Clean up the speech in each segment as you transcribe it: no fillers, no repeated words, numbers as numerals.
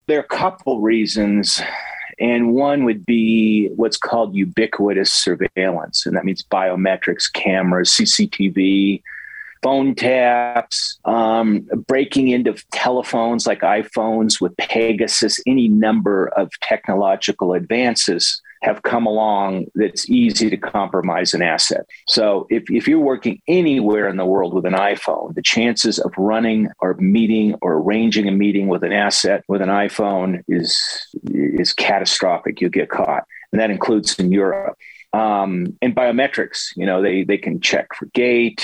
There are a couple reasons. And one would be what's called ubiquitous surveillance. And that means biometrics, cameras, CCTV, phone taps, breaking into telephones like iPhones with Pegasus. Any number of technological advances have come along that's easy to compromise an asset. So if you're working anywhere in the world with an iPhone, the chances of running or meeting or arranging a meeting with an asset with an iPhone is catastrophic. You'll get caught. And that includes in Europe. And biometrics, they can check for gait,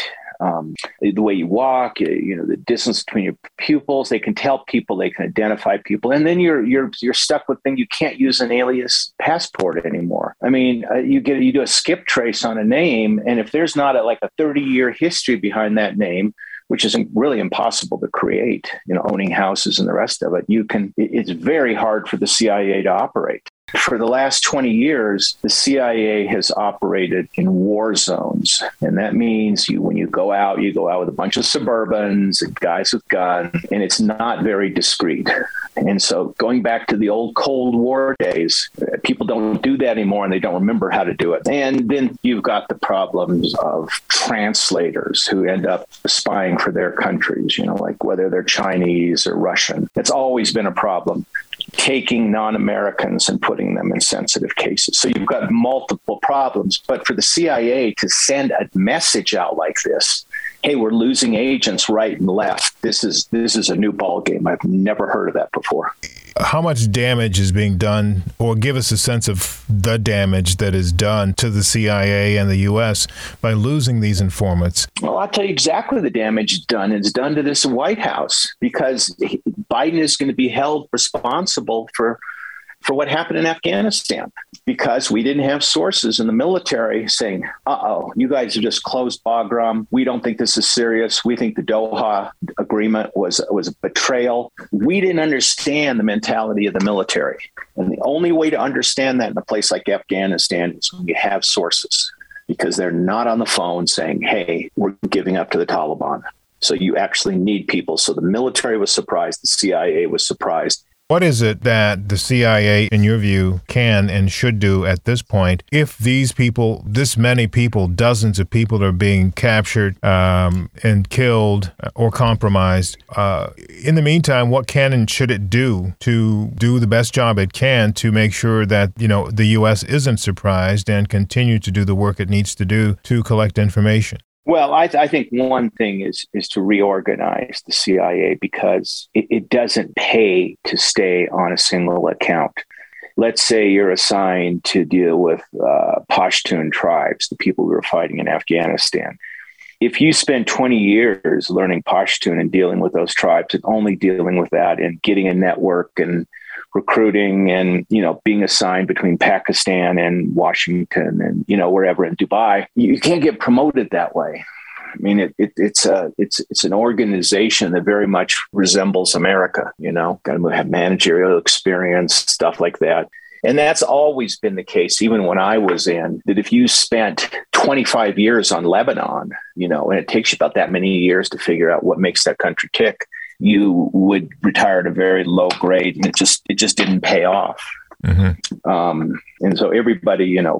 the way you walk, the distance between your pupils. They can tell people, they can identify people, and then you're stuck with things. You can't use an alias passport anymore. I mean, you do a skip trace on a name, and if there's not a 30-year history behind that name, which is really impossible to create, owning houses and the rest of it, it's very hard for the CIA to operate. For the last 20 years, the CIA has operated in war zones. And that means when you go out with a bunch of Suburbans and guys with guns, and it's not very discreet. And so going back to the old Cold War days, people don't do that anymore and they don't remember how to do it. And then you've got the problems of translators who end up spying for their countries, like whether they're Chinese or Russian. It's always been a problem. Taking non-Americans and putting them in sensitive cases. So you've got multiple problems. But for the CIA to send a message out like this, hey, we're losing agents right and left. This is a new ball game. I've never heard of that before. How much damage is being done, or give us a sense of the damage that is done to the CIA and the U.S. by losing these informants? Well, I'll tell you exactly the damage done. It's done to this White House because Biden is going to be held responsible for what happened in Afghanistan, because we didn't have sources in the military saying, you guys have just closed Bagram. We don't think this is serious. We think the Doha agreement was a betrayal. We didn't understand the mentality of the military. And the only way to understand that in a place like Afghanistan is when you have sources, because they're not on the phone saying, hey, we're giving up to the Taliban. So you actually need people. So the military was surprised. The CIA was surprised. What is it that the CIA, in your view, can and should do at this point if these people, this many people, dozens of people are being captured and killed or compromised? In the meantime, what can and should it do to do the best job it can to make sure that, the U.S. isn't surprised and continue to do the work it needs to do to collect information? Well, I think one thing is to reorganize the CIA, because it doesn't pay to stay on a single account. Let's say you're assigned to deal with Pashtun tribes, the people who were fighting in Afghanistan. If you spend 20 years learning Pashtun and dealing with those tribes and only dealing with that and getting a network and recruiting and, being assigned between Pakistan and Washington and, wherever in Dubai, you can't get promoted that way. I mean, it's an organization that very much resembles America, got to have managerial experience, stuff like that. And that's always been the case, even when I was in, that if you spent 25 years on Lebanon, and it takes you about that many years to figure out what makes that country tick, you would retire at a very low grade, and it just didn't pay off. Mm-hmm. And so everybody,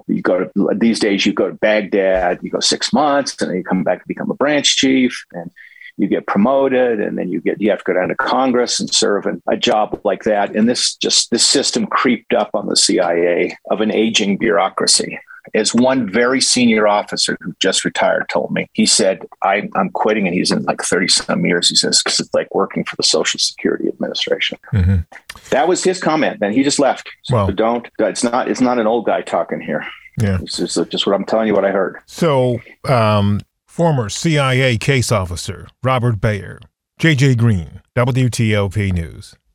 these days you go to Baghdad, you go 6 months, and then you come back to become a branch chief, and you get promoted, and then you have to go down to Congress and serve in a job like that. And this system creeped up on the CIA of an aging bureaucracy. As one very senior officer who just retired told me, he said, I'm quitting, and he's in 30-some years, he says, because it's like working for the Social Security Administration. Mm-hmm. That was his comment, and he just left. So it's not an old guy talking here. Yeah. It's just what I'm telling you, what I heard. So former CIA case officer Robert Baer, J.J. Green, WTOP News.